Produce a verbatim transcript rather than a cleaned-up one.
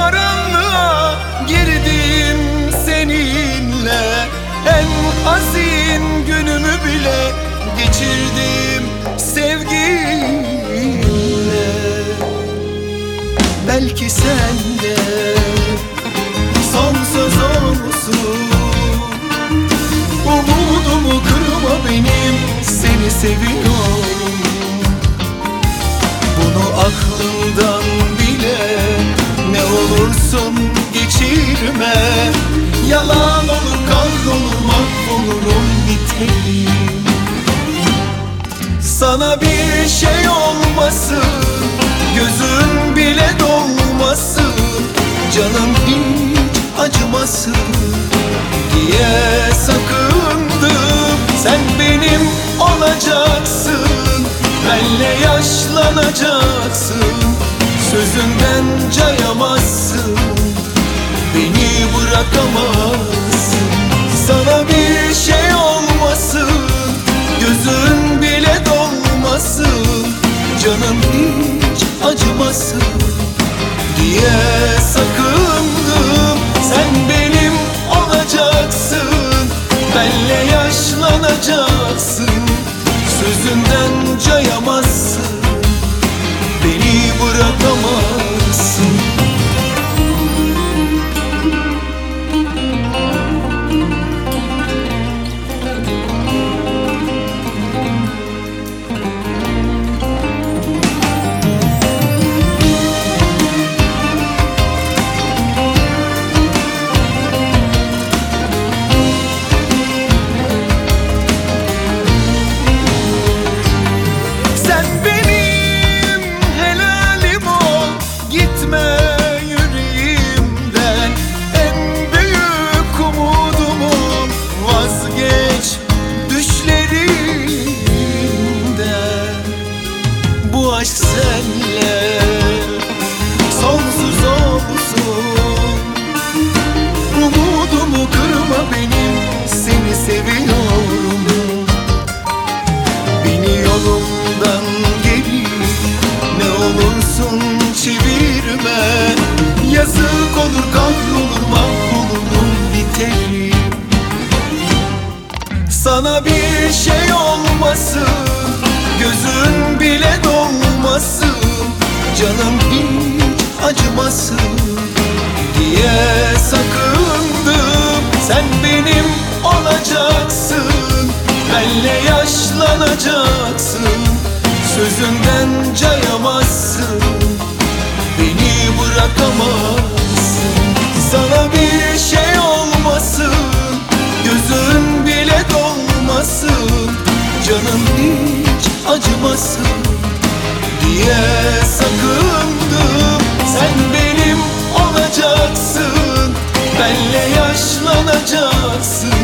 karanlığa girdim seninle. En hazin günümü bile geçirdim sevginle. Belki sen de son söz olsun, umudumu kırma benim, seni seviyorum. Bunu aklından bile, ne olursun geçirme. Yalan olur, kahrolur, mahvolurum, biterim. Sana bir şey olmasın, gözün bile dolmasın, canım hiç acımasın diye sakındım. Sen benim olacaksın, benle yaşlanacaksın, sözünden cayamazsın, beni bırakamazsın. Sana bir şey olmasın, gözün bile dolmasın, canım hiç acımasın diye sakındım. Sen benim olacaksın, benle yaşlanacaksın, sözünden cayamazsın, beni bırakamazsın. Bu aşk senle sonsuz olsun, umudumu kırma benim, seni seviyorum. Beni yolumdan geri, ne olursun çevirme. Yazık olur, kahrolur, mahvolurum, biterim. Sana bir şey olmasın, gözün bile dolmasın, canım hiç acımasın diye sakındım. Sen benim olacaksın, benle yaşlanacaksın, sözünden cayamazsın, beni bırakamazsın. Sana bir şey olmasın, gözün bile dolmasın, canım hiç acımasın diye sakındım. Sen benim olacaksın, benle yaşlanacaksın,